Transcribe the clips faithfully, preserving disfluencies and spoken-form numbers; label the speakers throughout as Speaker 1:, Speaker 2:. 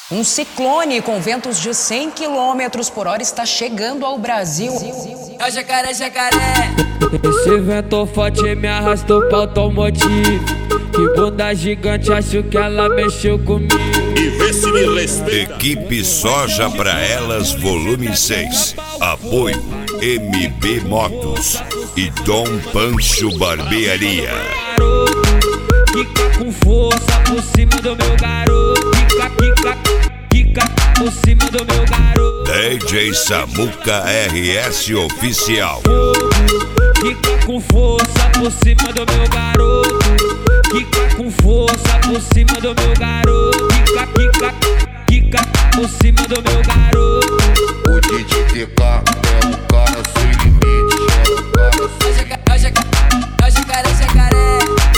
Speaker 1: Um ciclone com ventos de cem quilômetros por hora está chegando ao Brasil.
Speaker 2: É o jacaré, jacaré.
Speaker 3: Esse vento forte me arrastou pra automotivo. Que bunda gigante, acho que ela mexeu comigo.
Speaker 4: E vê se me respeita.
Speaker 5: Equipe Soja pra Elas Volume seis. Apoio M B Motos e Dom Pancho Barbearia.
Speaker 3: Quica com força por cima do meu garoto. Quica, quica, quica por cima do meu garoto.
Speaker 5: D J Samuca R S Oficial.
Speaker 3: Quica com força por cima do meu garoto. Quica com força por cima do meu garoto. Quica, quica, quica por cima do meu garoto.
Speaker 6: O D J T K é o cara sem limite. É o cara sem limite.
Speaker 2: É o jacaré, jacaré.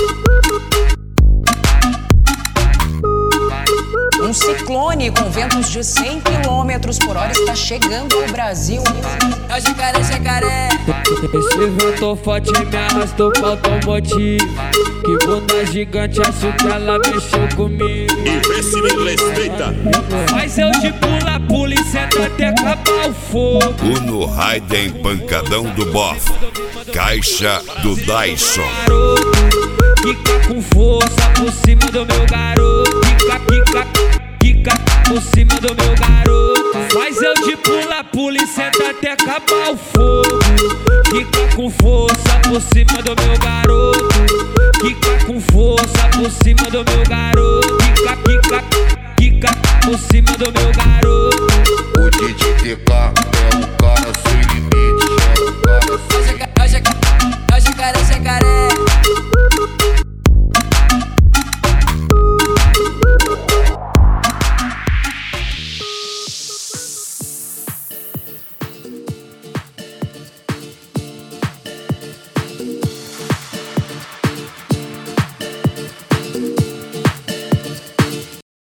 Speaker 1: Um ciclone com ventos de cem quilômetros por hora está chegando ao Brasil.
Speaker 2: É o jacaré, jacaré.
Speaker 3: Esse vento forte me arrastou pra automotivo. Que bunda gigante, acho que ela mexeu comigo.
Speaker 4: E vê se me respeita.
Speaker 3: Mas eu de pula, pula e senta até acabar o fogo.
Speaker 5: Uno Raiden Pancadão do Bof. Caixa do Dyson.
Speaker 3: Quica com força por cima do meu garoto. Quica, quica, quica por cima do meu garoto. Mas eu de pula, pula e senta até acabar o fogo. Quica com força por cima do meu garoto. Quica com força por cima do meu garoto. Quica, quica, quica por cima do meu garoto.
Speaker 6: O D J T K